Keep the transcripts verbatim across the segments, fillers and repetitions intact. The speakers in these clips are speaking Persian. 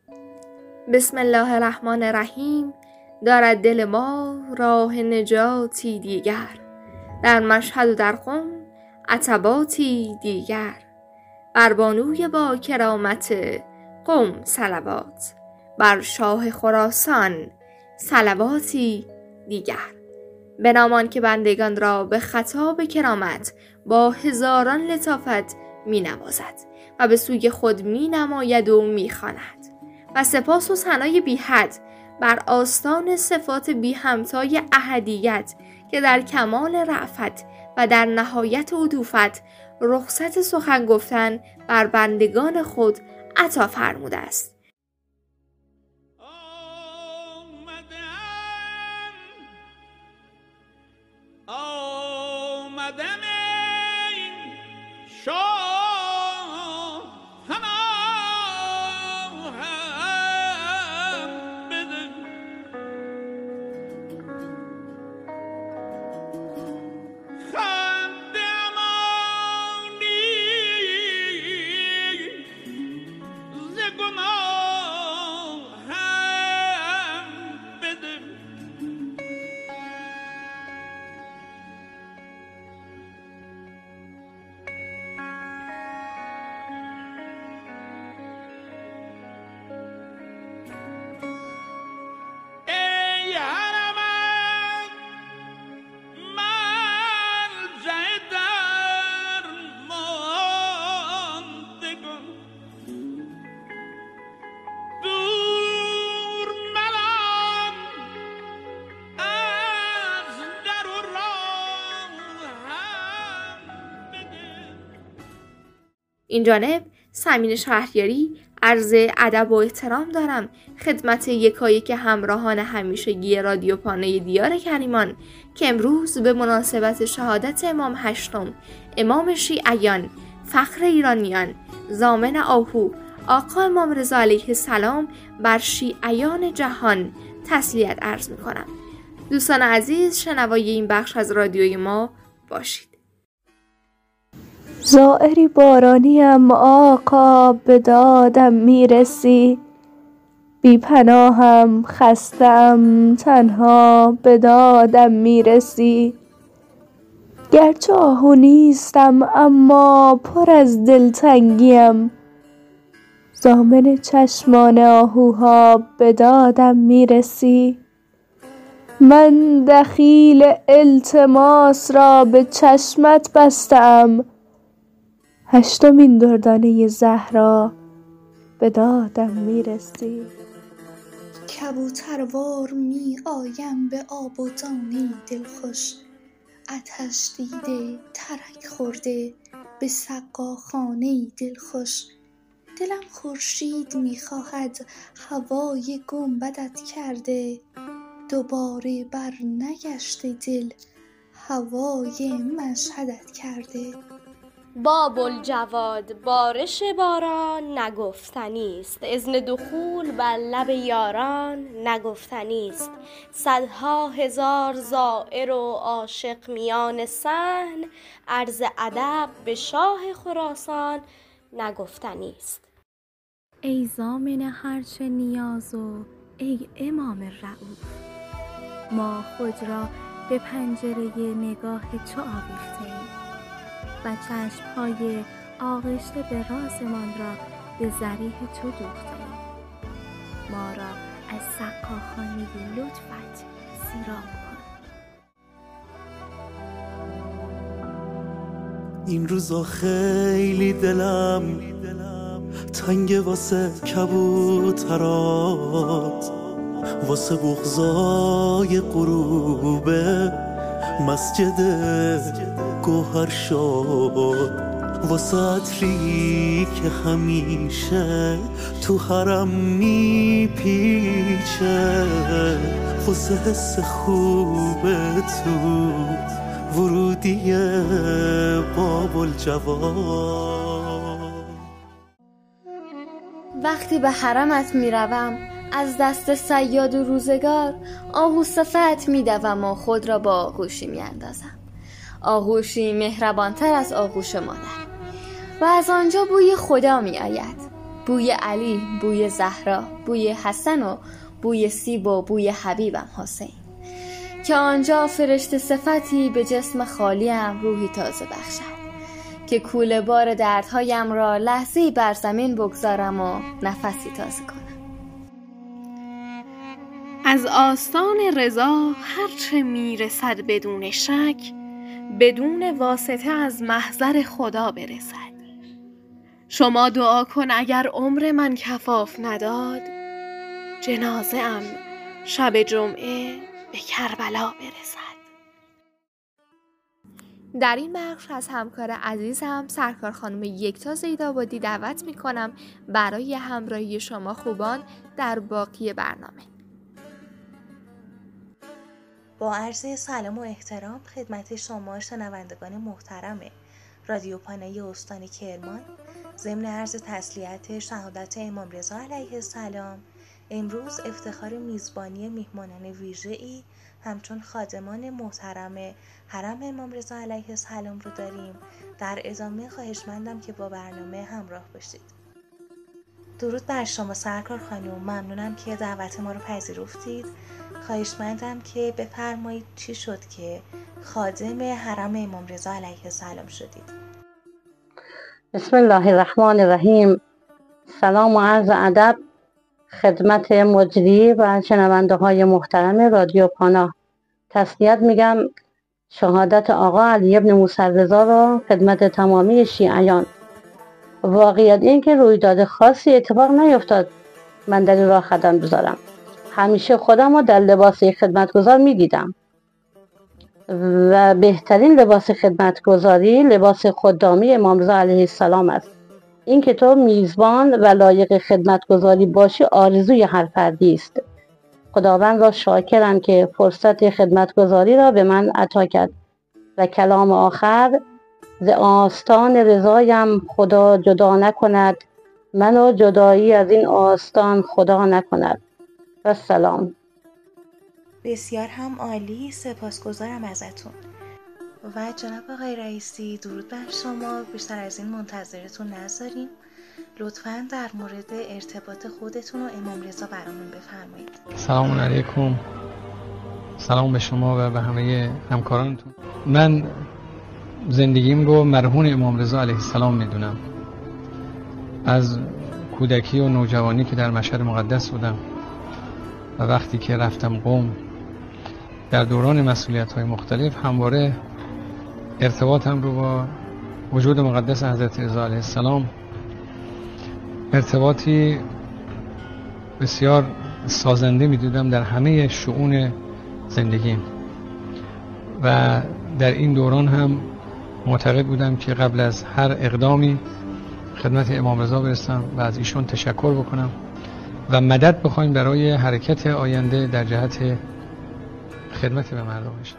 بسم الله الرحمن الرحیم. دارد دل ما راه نجاتی دیگر، در مشهد و در قم عتباتی دیگر. بر بانوی با کرامت قم صلوات، بر شاه خراسان صلواتی دیگر. به نام آن که بندگان را به خطاب کرامت با هزاران لطافت می نوازد و به سوی خود می نماید و می خواند. و سپاس و ثنای بی حد بر آستان صفات بی همتای احدیت که در کمال رأفت و در نهایت عطوفت رخصت سخن گفتن بر بندگان خود عطا فرموده است. آمدم این شاه این جانب سمین شهریاری عرض ادب و احترام دارم خدمت یکایک همراهان همیشگی رادیو پانه دیار کریمان که امروز به مناسبت شهادت امام هشتم امام شیعیان فخر ایرانیان ضامن آهو آقا امام رضا علیه السلام بر شیعیان جهان تسلیت عرض می کنم. دوستان عزیز، شنوای این بخش از رادیوی ما باشید. زائری بارانیم آقا به دادم میرسی، بی پناهم خستم تنها به دادم میرسی. گرچه آهو نیستم اما پر از دلتنگیم، ضامن چشمان آهوها به دادم میرسی. من دخیل التماس را به چشمت بستم، هشتمین دردانه زهرا به دادم میرسی. کبوتروار می آیم به آب و دانه دلخوش، آتش دیده ترک خورده به سقاخانه دلخوش. دلم خورشید می خواهد هوای گنبدت کرده، دوباره بر نگشته دل هوای مشهدت کرده. باب الجواد بارش باران نگفتنی است، اذن دخول بر لب یاران نگفتنی است. صدها هزار زائر و عاشق میان صحن، عرض ادب به شاه خراسان نگفتنی است. ای ضامن هرچه نیاز و ای امام رؤوف، ما خود را به پنجره نگاه تو آویخته‌ایم و چشم‌های آغشته به رازمان را به ذریح تو دوخته‌ایم. ما را از سقاخانه لطفت سیراب کن. این روزا خیلی دلم تنگ واسه کبوترات، واسه بغضای غروب مسجد گوهر شد، واسه عطری که همیشه تو حرم میپیچه، واسه حس خوب تو ورودی باب الجواد. وقتی به حرمت میروم از دست صیاد و روزگار، آهو صفت میدوم و خود را با آغوشی میاندازم، آغوشی مهربانتر از آغوش مادر، و از آنجا بوی خدا می آید. بوی علی، بوی زهرا، بوی حسن و بوی سیب و بوی حبیبم حسین، که آنجا فرشته صفتی به جسم خالیم روحی تازه بخشد که کوله بار دردهایم را لحظه‌ای بر زمین بگذارم و نفسی تازه کنم. از آستان رضا هرچه میرسد بدون شک، بدون واسطه از محضر خدا برسد. شما دعا کن اگر عمر من کفاف نداد، جنازه ام شب جمعه به کربلا برسد. در این بخش از همکار عزیزم سرکار خانم یکتا زیدآبادی دعوت می کنم برای همراهی شما خوبان در باقی برنامه. با عرض سلام و احترام خدمت شما شنوندگان محترم رادیو پانای استان کرمان، ضمن عرض تسلیت شهادت امام رضا علیه السلام، امروز افتخار میزبانی میهمانان ویژه‌ای همچون خادمان محترم حرم امام رضا علیه السلام رو داریم. در ادامه خواهشمندم که با برنامه همراه باشید. درود بر شما سرکار خانم، ممنونم که دعوت ما رو پذیرفتید. خواهشمندم که بفرمایید چی شد که خادم حرم امام رضا علیه السلام شدید؟ بسم الله الرحمن الرحیم. سلام و عرض ادب خدمت مجری و شنونده های محترم رادیو پانا. تسلیت میگم شهادت آقا علی ابن موسی رضا را خدمت تمامی شیعیان. واقعیت این که رویداد خاصی اتفاق نیفتاد من در این راه قدم بذارم. همیشه خودم رو در لباس خدمتگزار میدیدم و بهترین لباس خدمتگزاری لباس خدامی امام رضا علیه السلام است. این که تو میزبان و لایق خدمتگزاری باشی آرزوی هر فردی است. خداوند را شاکرم که فرصت خدمتگزاری را به من عطا کرد و کلام آخر ز آستان رضایم خدا جدا نکند، منو جدایی از این آستان خدا نکند. و سلام. بسیار هم عالی، سپاسگزارم ازتون. و جناب آقای رئیسی درود بر شما. بیشتر از این منتظرتون نذاریم، لطفاً در مورد ارتباط خودتون و امام رضا برامون بفرمایید. سلام علیکم. سلام به شما و به همه همکارانتون. من زندگیم رو مرهون امام رضا علیه السلام میدونم. از کودکی و نوجوانی که در مشهد مقدس بودم و وقتی که رفتم قم در دوران مسئولیت‌های مختلف، همواره ارتباطم رو با وجود مقدس حضرت رضا علیه السلام ارتباطی بسیار سازنده می‌دیدم در همه شؤون زندگیم و در این دوران هم معتقد بودم که قبل از هر اقدامی خدمت امام رضا برسم و از ایشون تشکر بکنم و مدد بخوایم برای حرکت آینده در جهت خدمت به مردمشم.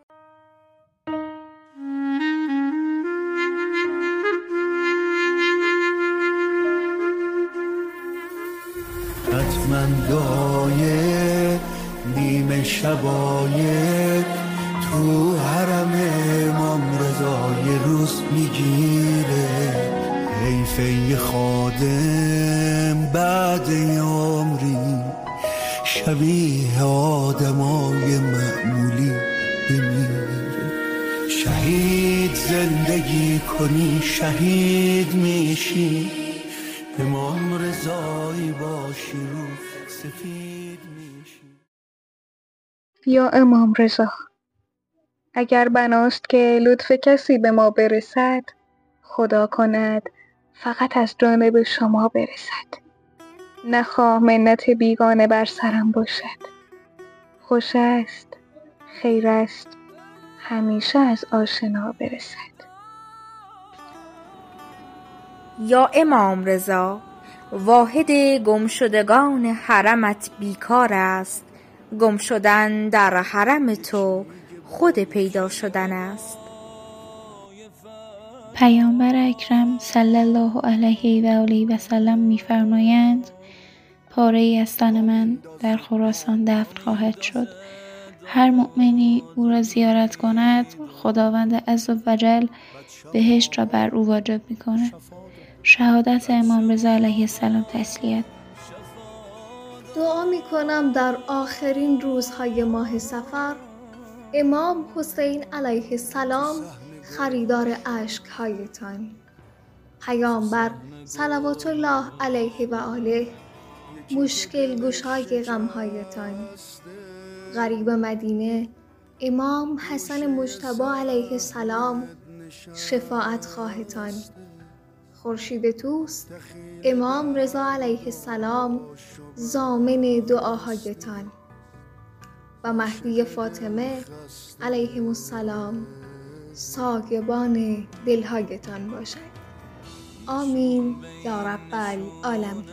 خطمندای نیمه شبای تو حرم امام رضا یه روز میگیره، حیفه خادم بعد عمری شبیه آدمای معمولی بمیره. شهید زندگی کنی شهید میشی، امام رضایی باشی رو سفید میشی. یا امام رضا، اگر بناست که لطف کسی به ما برسد، خدا کند فقط از جانب شما برسد. نخواه منت بیگانه بر سرم باشد. خوش است، خیر است، همیشه از آشنا برسد. یا امام رضا، واحد گمشدگان حرمت بیکار است. گم شدن در حرم تو خود پیدا شدن است. پیامبر اکرم صلی الله علیه و آله و سلم می‌فرمایند پاره ای از تن من در خراسان دفن خواهد شد. هر مؤمنی او را زیارت کند، خداوند عز و جل بهشت را بر او واجب می‌کند. شهادت امام رضا علیه السلام تسلیت. دعا می کنم در آخرین روزهای ماه صفر امام حسین علیه السلام خریدار اشک‌هایتان، پیامبر صلوات الله علیه و آله مشکل گشای غم‌هایتان، غریب مدینه امام حسن مجتبی علیه السلام شفاعت خواهتان، خورشید توست امام رضا علیه السلام ضامن دعاهایتان و مهدی فاطمه علیهم السلام ساگبان دلهایتان باشد. آمین یا رب العالمین.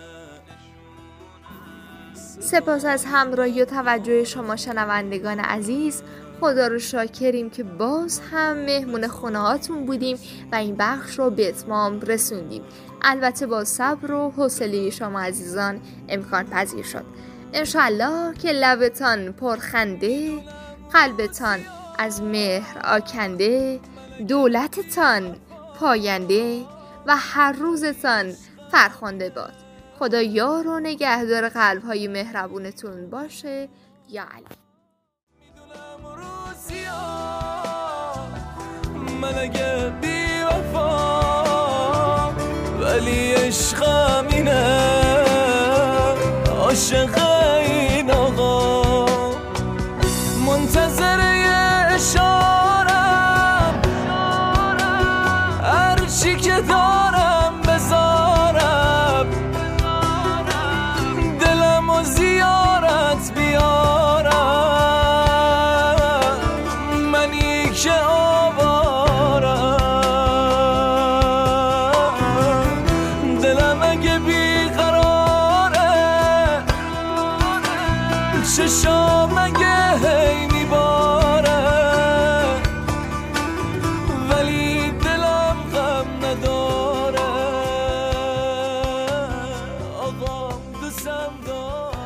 سپاس از همراهی و توجه شما شنوندگان عزیز. خدا رو شاکریم که باز هم مهمون خونه هاتون بودیم و این بخش رو به اتمام رسوندیم. البته با صبر و حوصله شما عزیزان امکان پذیر شد. انشالله که لبتان پرخنده، قلبتان از مهر آکنده، دولتتان پاینده و هر روزتان فرخنده باد. خدا یار و نگهدار قلب‌های مهربونتون باشه. یا علی. من اگه بی وفا ولی عشقم اینه، عاشق این آقا، منتظر اشارم، هر چی که دارم بذارم، دلم و زیارت بیارم، منی که آوارم، دلم اگه بیقراره، چشام اگه هی میباره، ولی دلم غم نداره، آقا دوستم داره.